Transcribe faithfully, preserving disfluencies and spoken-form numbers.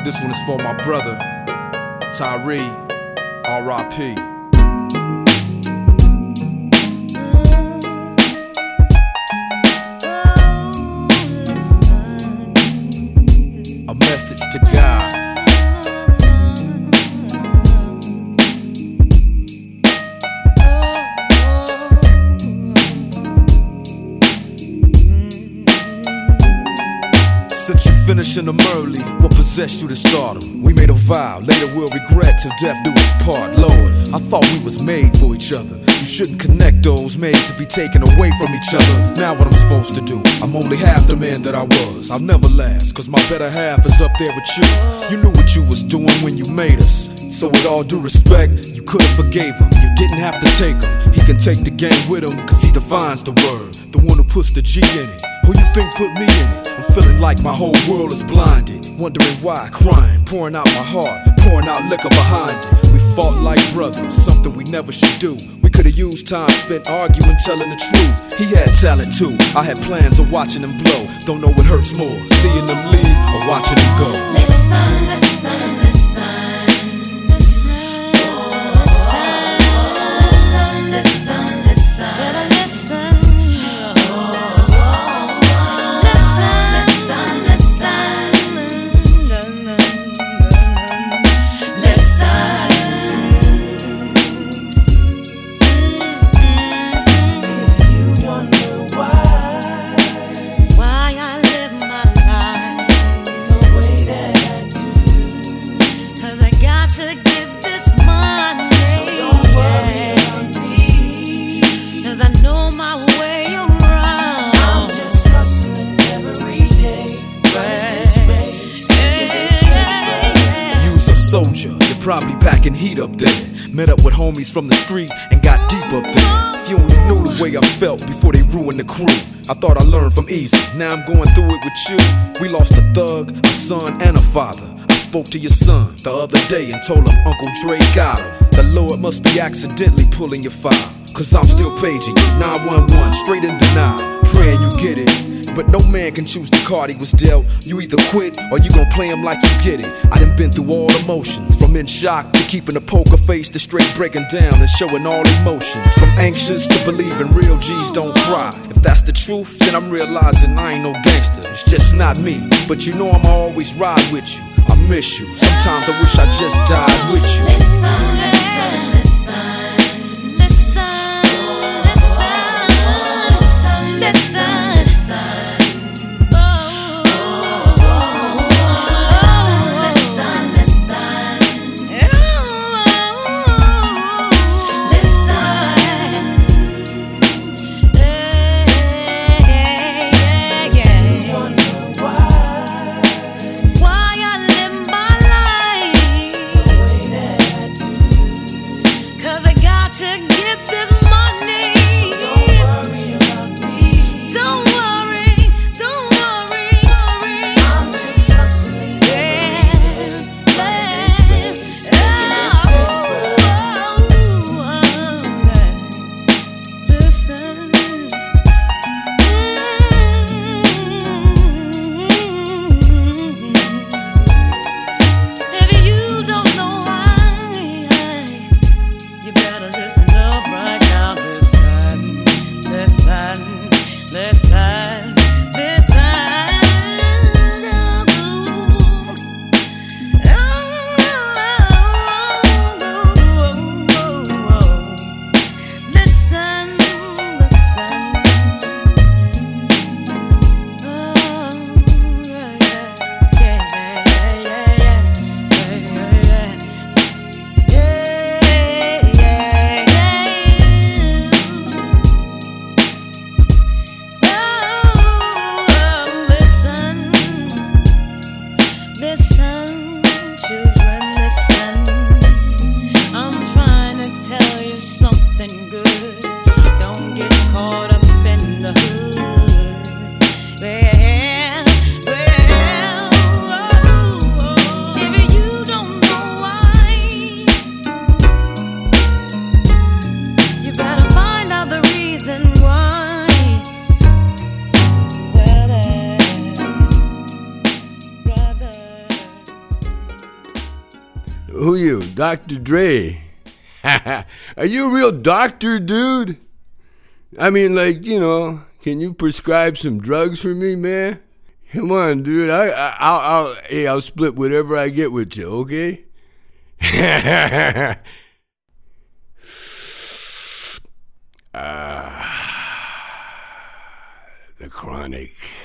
This one is for my brother, Tyree, R I P A message to God. Since you finishing them early, what possessed you to stardom? We made a vow, later we'll regret till death do us part. Lord, I thought we was made for each other. You shouldn't connect those made to be taken away from each other. Now what I'm supposed to do? I'm only half the man that I was. I'll never last, cause my better half is up there with you. You knew what you was doing when you made us. So with all due respect, you could've forgave him. You didn't have to take him. He can take the game with him, cause he defines the word. The one who puts the G in it. Who you think put me in it? I'm feeling like my whole world is blinded. Wondering why, crying, pouring out my heart, pouring out liquor behind it. We fought like brothers, something we never should do. We could've used time spent arguing, telling the truth. He had talent too, I had plans of watching him blow. Don't know what hurts more, seeing them leave or watching him go. Listen, listen, listen. Soldier, you're probably packing heat up there. Met up with homies from the street and got deep up there. If you only knew the way I felt before they ruined the crew. I thought I learned from easy, now I'm going through it with you. We lost a thug, a son, and a father. I spoke to your son the other day and told him Uncle Dre got him. The Lord must be accidentally pulling your file, cause I'm still paging you, nine one one, straight in denial. Praying you get it, but no man can choose the card he was dealt. You either quit or you gon' play him like you get it. I done been through all emotions, from in shock to keeping a poker face to straight breaking down and showing all emotions. From anxious to believing real G's don't cry. If that's the truth, then I'm realizing I ain't no gangster. It's just not me, but you know I'ma always ride with you. I miss you, sometimes I wish I just died with you. Listen, listen, listen. Who you? Doctor Dre? Are you a real doctor, dude? I mean, like, you know, can you prescribe some drugs for me, man? Come on, dude. I, I, I'll, I'll, hey, I'll split whatever I get with you, okay? Ah, the Chronic.